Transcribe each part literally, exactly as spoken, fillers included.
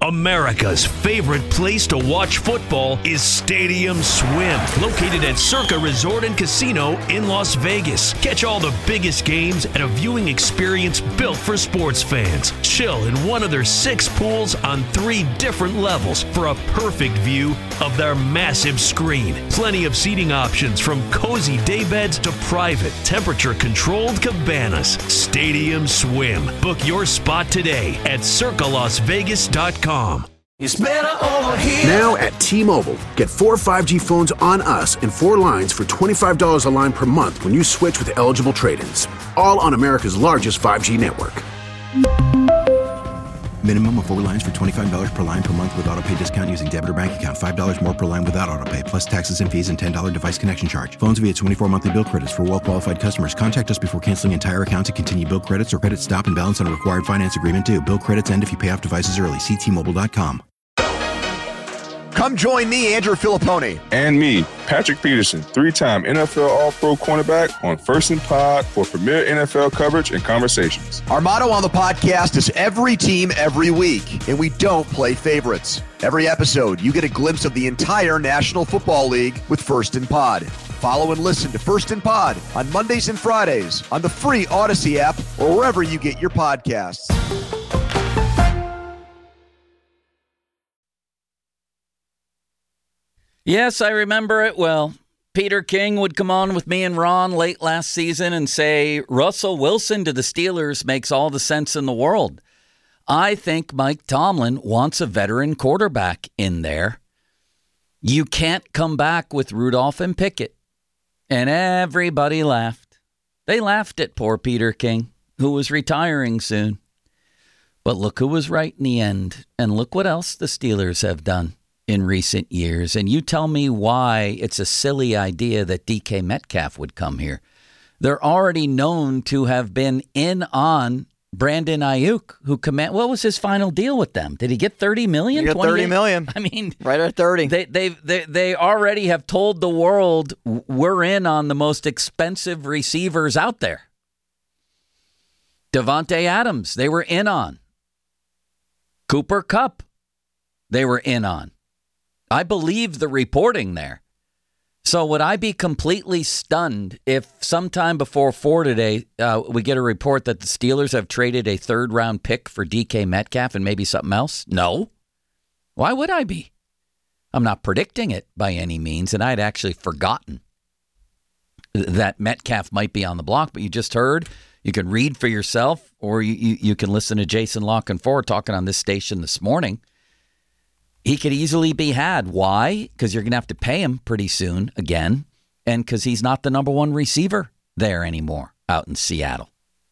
America's favorite place to watch football is Stadium Swim, located at Circa Resort and Casino in Las Vegas. Catch all the biggest games at a viewing experience built for sports fans. Chill in one of their six pools on three different levels for a perfect view of their massive screen. Plenty of seating options from cozy daybeds to private, temperature-controlled cabanas. Stadium Swim. Book your spot today at circa las vegas dot com. It's better over here. Now at T-Mobile, get four five G phones on us and four lines for twenty-five dollars a line per month when you switch with eligible trade-ins. All on America's largest five G network. Minimum of four lines for twenty-five dollars per line per month with autopay discount using debit or bank account. five dollars more per line without autopay, plus taxes and fees and ten dollars device connection charge. Phones via twenty-four monthly bill credits for well-qualified customers. Contact us before canceling entire account to continue bill credits or credit stop and balance on a required finance agreement due. Bill credits end if you pay off devices early. See T Mobile dot com. Come join me, Andrew Filipponi. And me, Patrick Peterson, three-time N F L All-Pro cornerback on First and Pod for premier N F L coverage and conversations. Our motto on the podcast is every team, every week, and we don't play favorites. Every episode, you get a glimpse of the entire National Football League with First and Pod. Follow and listen to First and Pod on Mondays and Fridays on the free Odyssey app or wherever you get your podcasts. Yes, I remember it well. Peter King would come on with me and Ron late last season and say, Russell Wilson to the Steelers makes all the sense in the world. I think Mike Tomlin wants a veteran quarterback in there. You can't come back with Rudolph and Pickett. And everybody laughed. They laughed at poor Peter King, who was retiring soon. But look who was right in the end. And look what else the Steelers have done in recent years. And you tell me why it's a silly idea that D K Metcalf would come here. They're already known to have been in on Brandon Ayuk, who command. What was his final deal with them? Did he get thirty million dollars? He got thirty million dollars. I mean, right at thirty. They they they they already have told the world we're in on the most expensive receivers out there. Devontae Adams, they were in on. Cooper Kupp, they were in on. I believe the reporting there. So would I be completely stunned if sometime before four today uh, we get a report that the Steelers have traded a third-round pick for D K Metcalf and maybe something else? No. Why would I be? I'm not predicting it by any means, and I'd actually forgotten that Metcalf might be on the block, but you just heard. You can read for yourself, or you, you, you can listen to Jason Lock and Ford talking on this station this morning. He could easily be had. Why? Because you're going to have to pay him pretty soon again, and because he's not the number one receiver there anymore out in Seattle.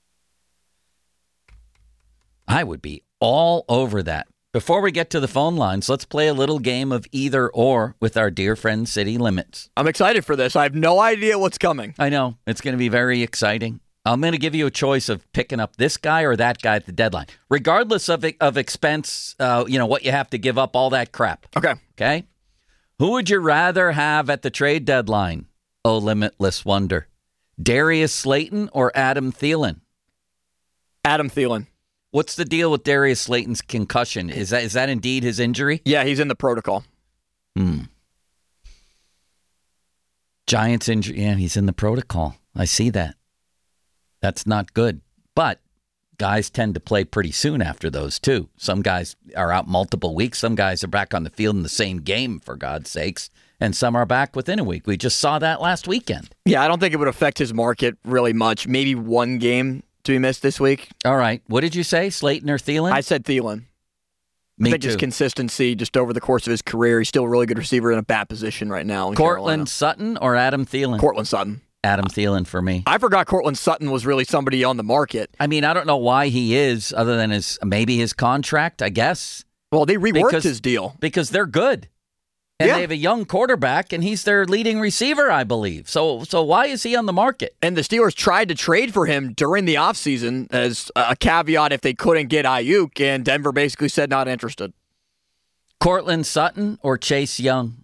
I would be all over that. Before we get to the phone lines, let's play a little game of either or with our dear friend City Limits. I'm excited for this. I have no idea what's coming. I know. It's going to be very exciting. I'm going to give you a choice of picking up this guy or that guy at the deadline, regardless of of expense, uh, you know, what you have to give up, all that crap. Okay. Okay? Who would you rather have at the trade deadline? Oh, limitless wonder. Darius Slayton or Adam Thielen? Adam Thielen. What's the deal with Darius Slayton's concussion? Is that is that indeed his injury? Yeah, he's in the protocol. Hmm. Giants injury. Yeah, he's in the protocol. I see that. That's not good. But guys tend to play pretty soon after those, too. Some guys are out multiple weeks. Some guys are back on the field in the same game, for God's sakes. And some are back within a week. We just saw that last weekend. Yeah, I don't think it would affect his market really much. Maybe one game to be missed this week. All right. What did you say, Slayton or Thielen? I said Thielen. Me I think too. his consistency just over the course of his career, he's still a really good receiver in a bad position right now in Cortland Carolina. Sutton or Adam Thielen? Cortland Sutton. Adam Thielen for me. I forgot Cortland Sutton was really somebody on the market. I mean, I don't know why he is, other than his maybe his contract, I guess. Well, they reworked because, his deal. Because they're good. And yeah. they have a young quarterback, and he's their leading receiver, I believe. So so why is he on the market? And the Steelers tried to trade for him during the offseason as a caveat if they couldn't get Ayuk, and Denver basically said not interested. Cortland Sutton or Chase Young?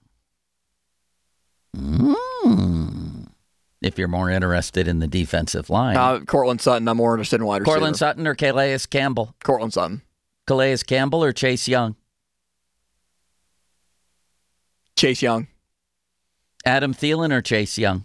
Mm. If you're more interested in the defensive line. Uh, Cortland Sutton, I'm more interested in wide receiver. Cortland Sutton or Calais Campbell? Cortland Sutton. Calais Campbell or Chase Young? Chase Young. Adam Thielen or Chase Young?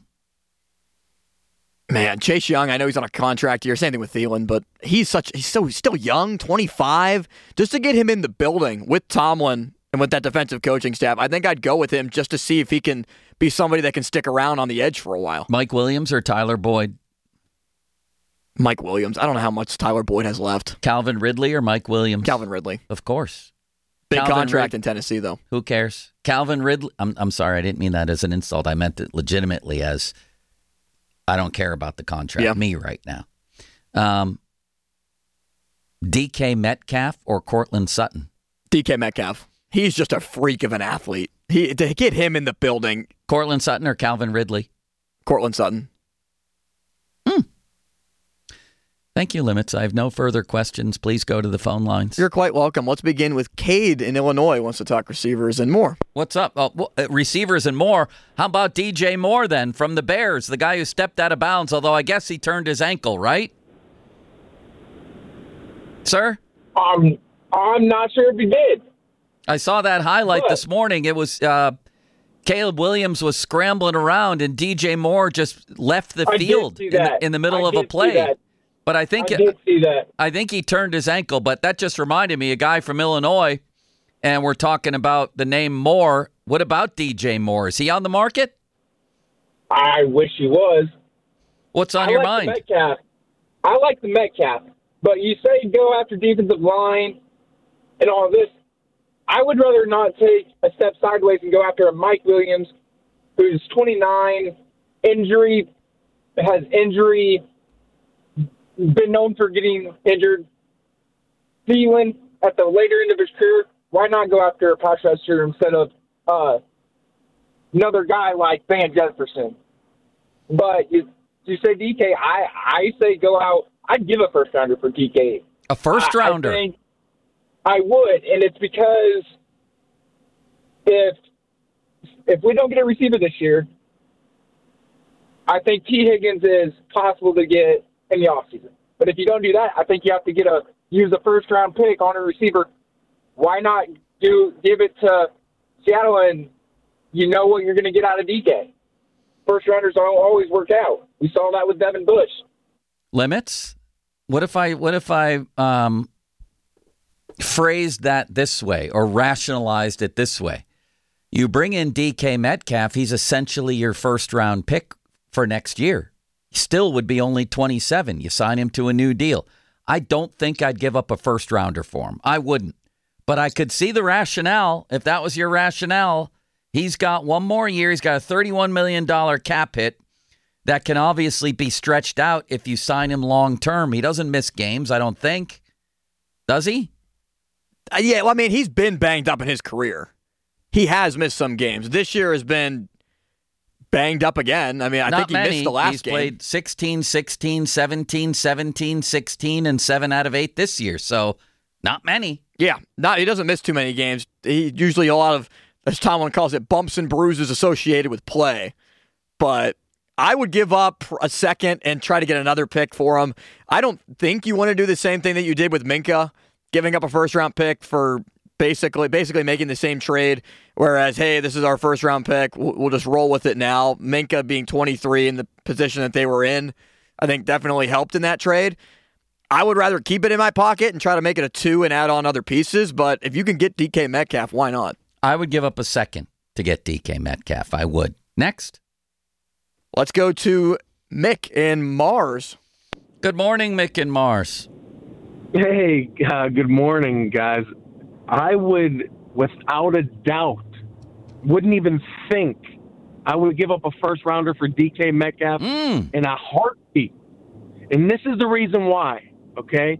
Man, Chase Young, I know he's on a contract here. Same thing with Thielen, but he's such he's so he's still young, twenty-five. Just to get him in the building with Tomlin and with that defensive coaching staff, I think I'd go with him just to see if he can be somebody that can stick around on the edge for a while. Mike Williams or Tyler Boyd? Mike Williams. I don't know how much Tyler Boyd has left. Calvin Ridley or Mike Williams? Calvin Ridley. Of course. Big Calvin contract Rid- in Tennessee, though. Who cares? Calvin Ridley. I'm I'm sorry, I didn't mean that as an insult. I meant it legitimately as I don't care about the contract. Yeah. Me right now. Um, D K Metcalf or Cortland Sutton? D K Metcalf. He's just a freak of an athlete. He to get him in the building. Cortland Sutton or Calvin Ridley? Cortland Sutton. Hmm. Thank you, Limits. I have no further questions. Please go to the phone lines. You're quite welcome. Let's begin with Cade in Illinois. Wants to talk receivers and more. What's up? Oh, well, uh, receivers and more. How about D J Moore then from the Bears, the guy who stepped out of bounds, although I guess he turned his ankle, right? Sir? Um, I'm not sure if he did. I saw that highlight What? this morning. It was uh, Caleb Williams was scrambling around, and D J Moore just left the I did field see in the, that. in the middle I of a did see play. that. But I think I did see that. I think he turned his ankle. But that just reminded me, a guy from Illinois, and we're talking about the name Moore. What about D J Moore? Is he on the market? I wish he was. What's on I your like mind? The Metcalf. I like the Metcalf, but you say go after defensive line and all this. I would rather not take a step sideways and go after a Mike Williams, who's twenty-nine, injury, has injury, been known for getting injured. Thielen at the later end of his career, why not go after a pass rusher instead of uh, another guy like Van Jefferson? But you, you say D K, I, I say go out. I'd give a first rounder for D K. A first rounder? I, I think I would, and it's because if if we don't get a receiver this year, I think T. Higgins is possible to get in the offseason. But if you don't do that, I think you have to get a use a first round pick on a receiver. Why not do give it to Seattle and you know what you're going to get out of D K? First rounders don't always work out. We saw that with Devin Bush. Limits? What if I what if I um, phrased that this way or rationalized it this way? You bring in D K Metcalf, he's essentially your first round pick for next year. Still would be only twenty-seven. You sign him to a new deal. I don't think I'd give up a first rounder for him. I wouldn't. But I could see the rationale. If that was your rationale, he's got one more year. He's got a thirty-one million dollars cap hit that can obviously be stretched out if you sign him long term. He doesn't miss games, I don't think. Does he? Uh, yeah, well, I mean, he's been banged up in his career. He has missed some games. This year has been banged up again. I mean, I Not think he many. missed the last He's game. played sixteen, sixteen, seventeen, seventeen, sixteen, and seven out of eight this year. So not many. Yeah, not he doesn't miss too many games. He usually a lot of, as Tomlin calls it, bumps and bruises associated with play. But I would give up a second and try to get another pick for him. I don't think you want to do the same thing that you did with Minka, giving up a first round pick for basically basically making the same trade. Whereas, hey, this is our first round pick. We'll, we'll just roll with it now. Minka being twenty-three in the position that they were in, I think definitely helped in that trade. I would rather keep it in my pocket and try to make it a two and add on other pieces. But if you can get D K Metcalf, why not? I would give up a second to get D K Metcalf. I would. Next. Let's go to Mick in Mars. Good morning, Mick in Mars. Hey, uh, good morning, guys. I would, without a doubt, wouldn't even think I would give up a first rounder for D K Metcalf mm. in a heartbeat. And this is the reason why, okay?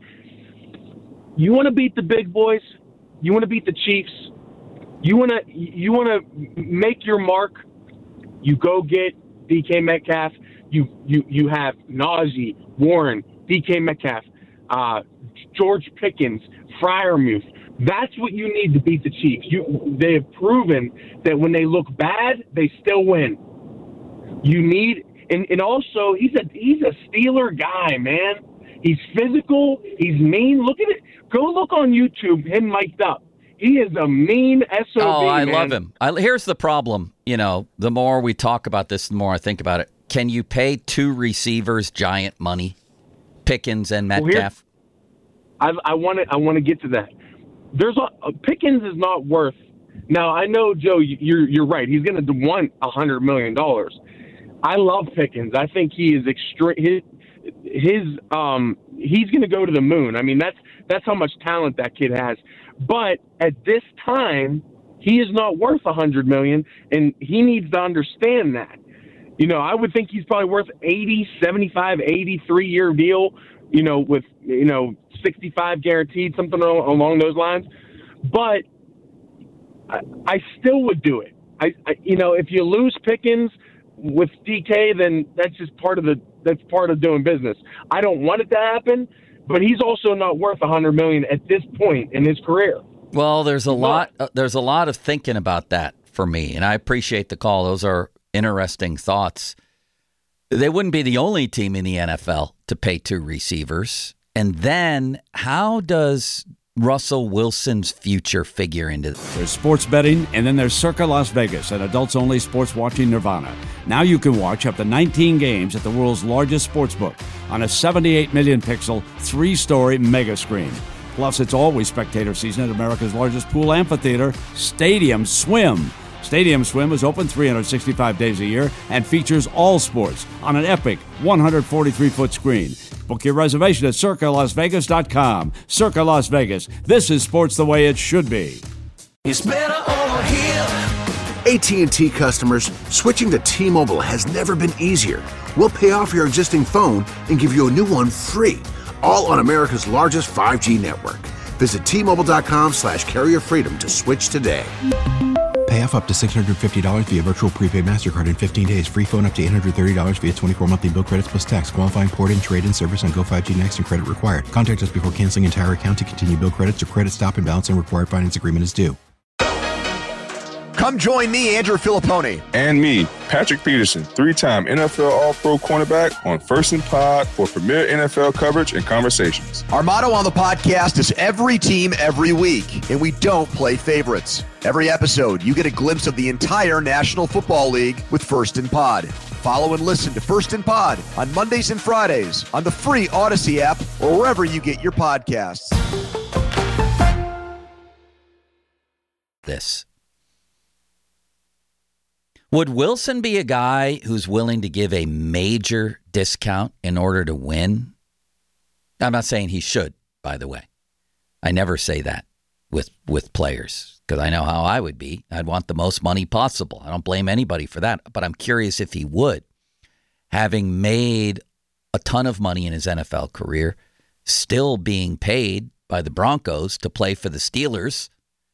You want to beat the big boys. You want to beat the Chiefs. You want to you want to make your mark. You go get D K Metcalf. You you you have Najee, Warren, D K Metcalf, uh, George Pickens, Freiermuth. That's what you need to beat the Chiefs. You they have proven that when they look bad, they still win. You need and, and also he's a he's a Steeler guy, man. He's physical. He's mean. Look at it. Go look on YouTube. Him mic'd up. He is a mean S O B, Oh, I man. love him. I, here's the problem. You know, the more we talk about this, the more I think about it. Can you pay two receivers giant money, Pickens and Metcalf? Well, I want to I want to get to that. There's a, Pickens is not worth. Now I know, Joe, you're you're right. He's going to want a hundred million dollars. I love Pickens. I think he is extreme. His his um he's going to go to the moon. I mean, that's that's how much talent that kid has. But at this time, he is not worth a hundred million, and he needs to understand that. You know, I would think he's probably worth eighty, seventy-five, eighty-three year deal. You know, with you know sixty-five guaranteed, something along those lines. But I, I still would do it. I, I you know, if you lose Pickens with D K, then that's just part of the that's part of doing business. I don't want it to happen. But he's also not worth a hundred million at this point in his career. Well, there's a lot. Uh, there's a lot of thinking about that for me, and I appreciate the call. Those are interesting thoughts. They wouldn't be the only team in the N F L to pay two receivers. And then, how does Russell Wilson's future figure into this? There's sports betting, and then there's Circa Las Vegas, an adults-only sports watching nirvana. Now you can watch up to nineteen games at the world's largest sportsbook on a seventy-eight million pixel, three-story mega screen. Plus, it's always spectator season at America's largest pool amphitheater, Stadium Swim. Stadium Swim is open three hundred sixty-five days a year and features all sports on an epic one hundred forty-three foot screen. Book your reservation at circa las vegas dot com. Circa Las Vegas. This is sports the way it should be. It's better over here. A T and T customers, switching to T-Mobile has never been easier. We'll pay off your existing phone and give you a new one free, all on America's largest five G network. Visit T Mobile dot com slash carrier freedom to switch today. Pay off up to six hundred fifty dollars via virtual prepaid MasterCard in fifteen days. Free phone up to eight hundred thirty dollars via twenty-four monthly bill credits plus tax. Qualifying port-in, trade-in service on Go five G Next and credit required. Contact us before canceling entire account to continue bill credits or credit stop and balance and required finance agreement is due. Come join me, Andrew Filippone. And me, Patrick Peterson, three-time N F L All-Pro cornerback on First and Pod for premier N F L coverage and conversations. Our motto on the podcast is every team, every week, and we don't play favorites. Every episode, you get a glimpse of the entire National Football League with First and Pod. Follow and listen to First and Pod on Mondays and Fridays on the free Odyssey app or wherever you get your podcasts. This. Would Wilson be a guy who's willing to give a major discount in order to win? I'm not saying he should, by the way. I never say that with with players because I know how I would be. I'd want the most money possible. I don't blame anybody for that, but I'm curious if he would. Having made a ton of money in his N F L career, still being paid by the Broncos to play for the Steelers,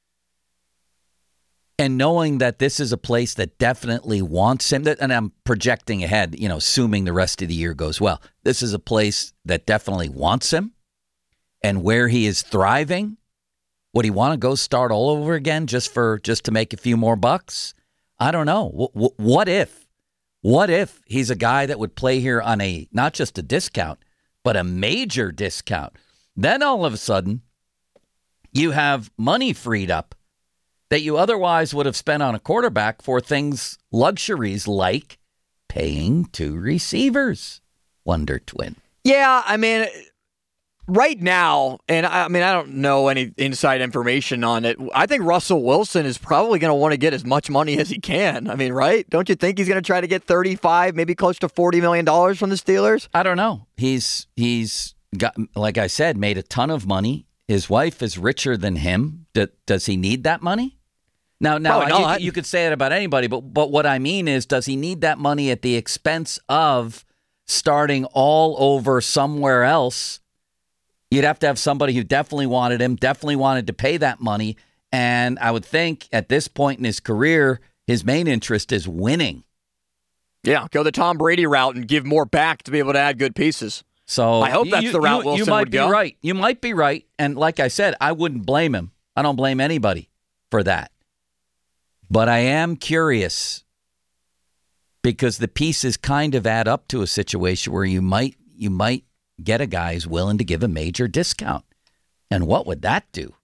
and knowing that this is a place that definitely wants him, and I'm projecting ahead, you know, assuming the rest of the year goes well. This is a place that definitely wants him, and where he is thriving. Would he want to go start all over again just for just to make a few more bucks? I don't know. W- what if? What if he's a guy that would play here on a not just a discount, but a major discount? Then all of a sudden, you have money freed up that you otherwise would have spent on a quarterback for things, luxuries like paying two receivers. Wonder Twin. Yeah, I mean, right now, and I, I mean, I don't know any inside information on it. I think Russell Wilson is probably going to want to get as much money as he can. I mean, right? Don't you think he's going to try to get thirty-five, maybe close to forty million dollars from the Steelers? I don't know. He's he's got, like I said, made a ton of money. His wife is richer than him. D- does he need that money? Now, now you, you could say it about anybody, but but what I mean is, does he need that money at the expense of starting all over somewhere else? You'd have to have somebody who definitely wanted him, definitely wanted to pay that money, and I would think at this point in his career, his main interest is winning. Yeah, go the Tom Brady route and give more back to be able to add good pieces. So I hope that's you, the route you, Wilson you might would be go. Right. You might be right, and like I said, I wouldn't blame him. I don't blame anybody for that. But I am curious because the pieces kind of add up to a situation where you might you might get a guy who's willing to give a major discount. And what would that do?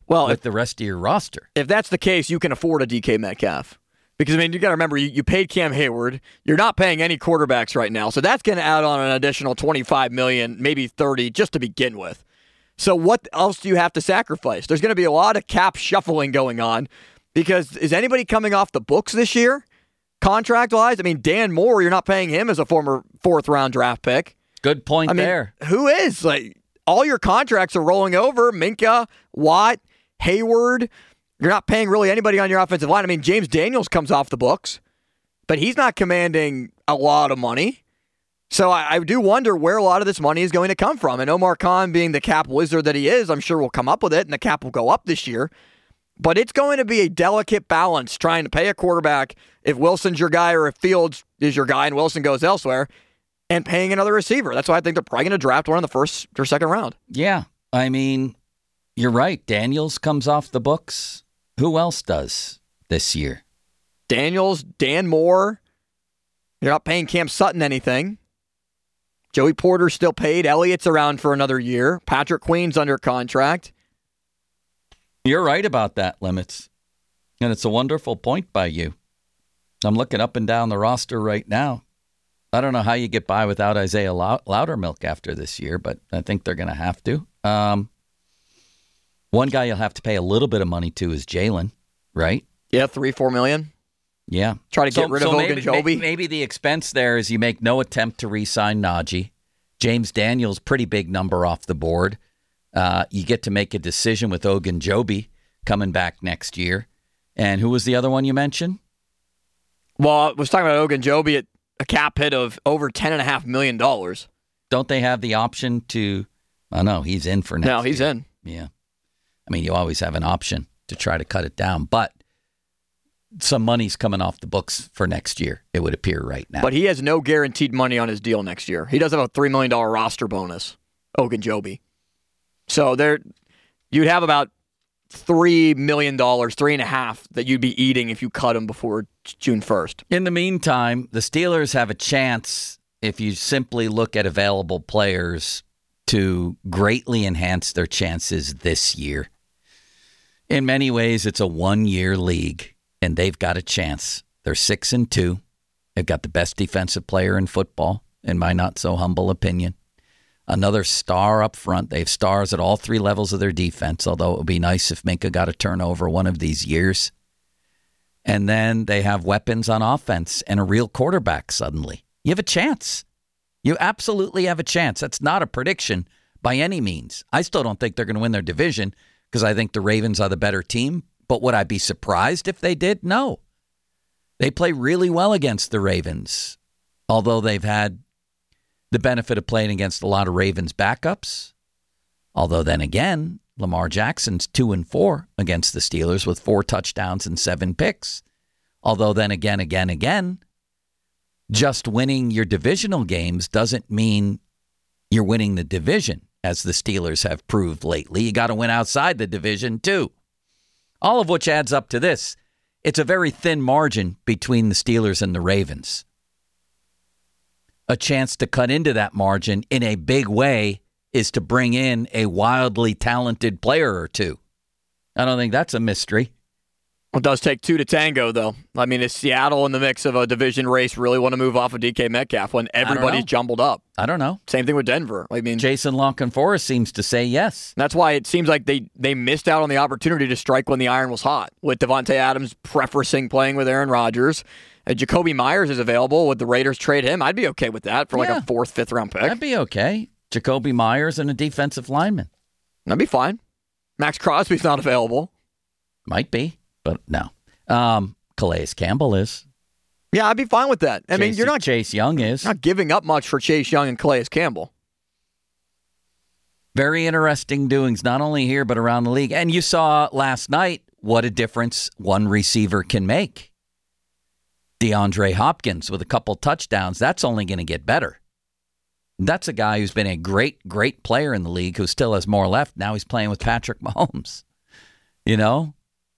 well, with if, the rest of your roster. If that's the case, you can afford a D K Metcalf. Because, I mean, you got to remember, you, you paid Cam Hayward. You're not paying any quarterbacks right now. So that's going to add on an additional twenty-five million dollars, maybe thirty just to begin with. So what else do you have to sacrifice? There's going to be a lot of cap shuffling going on because is anybody coming off the books this year, contract-wise? I mean, Dan Moore, you're not paying him as a former fourth-round draft pick. Good point I mean, there. Who is? Like, all your contracts are rolling over. Minka, Watt, Hayward. You're not paying really anybody on your offensive line. I mean, James Daniels comes off the books, but he's not commanding a lot of money. So I, I do wonder where a lot of this money is going to come from. And Omar Khan, being the cap wizard that he is, I'm sure will come up with it, and the cap will go up this year. But it's going to be a delicate balance trying to pay a quarterback if Wilson's your guy or if Fields is your guy and Wilson goes elsewhere, and paying another receiver. That's why I think they're probably going to draft one in the first or second round. Yeah, I mean, you're right. Daniels comes off the books. Who else does this year? Daniels, Dan Moore. You're not paying Cam Sutton anything. Joey Porter's still paid. Elliott's around for another year. Patrick Queen's under contract. You're right about that, Limits. And it's a wonderful point by you. I'm looking up and down the roster right now. I don't know how you get by without Isaiah Loudermilk after this year, but I think they're going to have to. Um, one guy you'll have to pay a little bit of money to is Jalen, right? Yeah, three, four million. Yeah. Try to get so, rid so of maybe, Ogunjobi. Maybe the expense there is you make no attempt to re-sign Najee. James Daniels, pretty big number off the board. Uh, you get to make a decision with Ogunjobi coming back next year. And who was the other one you mentioned? Well, I was talking about Ogunjobi at a cap hit of over ten point five million dollars. Don't they have the option to... Oh, no, he's in for next year. No, he's year. in. Yeah. I mean, you always have an option to try to cut it down. But some money's coming off the books for next year, it would appear right now. But he has no guaranteed money on his deal next year. He does have a three million dollars roster bonus, Ogunjobi. So there, you'd have about three million dollars, three and a half that you'd be eating if you cut him before June first. In the meantime, the Steelers have a chance, if you simply look at available players, to greatly enhance their chances this year. In many ways, it's a one-year league, and they've got a chance. They're six and two. They've got the best defensive player in football, in my not-so-humble opinion. Another star up front. They have stars at all three levels of their defense, although it would be nice if Minka got a turnover one of these years. And then they have weapons on offense and a real quarterback suddenly. You have a chance. You absolutely have a chance. That's not a prediction by any means. I still don't think they're going to win their division because I think the Ravens are the better team. But would I be surprised if they did? No. They play really well against the Ravens, although they've had the benefit of playing against a lot of Ravens backups. Although then again, Lamar Jackson's two and four against the Steelers with four touchdowns and seven picks. Although then again, again, again, just winning your divisional games doesn't mean you're winning the division, as the Steelers have proved lately. You got to win outside the division too. All of which adds up to this. It's a very thin margin between the Steelers and the Ravens. A chance to cut into that margin in a big way is to bring in a wildly talented player or two. I don't think that's a mystery. It does take two to tango, though. I mean, is Seattle in the mix of a division race really want to move off of D K Metcalf when everybody's jumbled up? I don't know. Same thing with Denver. I mean, Jason Lonkenforest seems to say yes. That's why it seems like they, they missed out on the opportunity to strike when the iron was hot, with Devontae Adams preferencing playing with Aaron Rodgers. And Jacoby Myers is available. Would the Raiders trade him? I'd be okay with that for like Yeah. a fourth, fifth round pick. That'd be okay. Jacoby Myers and a defensive lineman. That'd be fine. Max Crosby's not available. Might be, but no. Um, Calais Campbell is. Yeah, I'd be fine with that. I Chase, mean, you're not Chase Young is. not giving up much for Chase Young and Calais Campbell. Very interesting doings, not only here, but around the league. And you saw last night what a difference one receiver can make. DeAndre Hopkins with a couple touchdowns. That's only going to get better. That's a guy who's been a great, great player in the league who still has more left. Now he's playing with Patrick Mahomes. You know?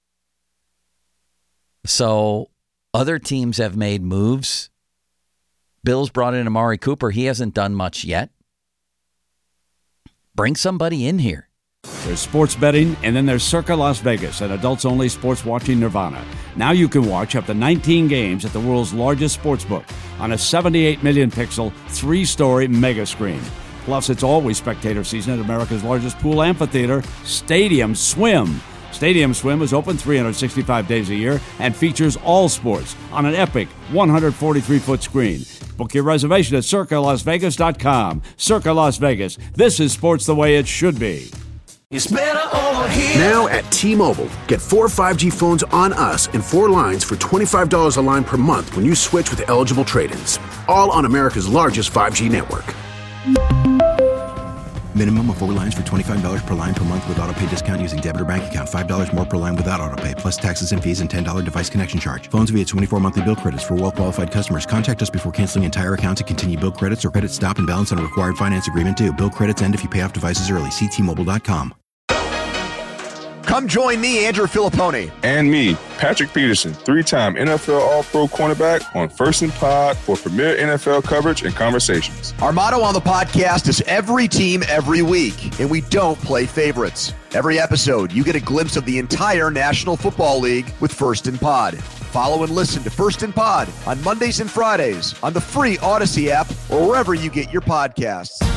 So other teams have made moves. Bills brought in Amari Cooper. He hasn't done much yet. Bring somebody in here. There's sports betting, and then there's Circa Las Vegas, an adults-only sports watching nirvana. Now you can watch up to nineteen games at the world's largest sportsbook on a seventy-eight million pixel, three-story mega screen. Plus, it's always spectator season at America's largest pool amphitheater, Stadium Swim. Stadium Swim is open three hundred sixty-five days a year and features all sports on an epic one hundred forty-three foot screen. Book your reservation at circa las vegas dot com. Circa Las Vegas. This is sports the way it should be. It's better over here. Now at T-Mobile, get four five G phones on us and four lines for twenty-five dollars a line per month when you switch with eligible trade-ins. All on America's largest five G network. Minimum of four lines for twenty-five dollars per line per month with autopay discount using debit or bank account. five dollars more per line without autopay, plus taxes and fees and ten dollars device connection charge. Phones via twenty-four monthly bill credits for well-qualified customers. Contact us before canceling entire account to continue bill credits or credit stop and balance on a required finance agreement due. Bill credits end if you pay off devices early. See T Mobile dot com. Come join me, Andrew Filipponi. And me, Patrick Peterson, three-time N F L All-Pro cornerback on First and Pod for premier N F L coverage and conversations. Our motto on the podcast is every team, every week, and we don't play favorites. Every episode, you get a glimpse of the entire National Football League with First and Pod. Follow and listen to First and Pod on Mondays and Fridays on the free Odyssey app or wherever you get your podcasts.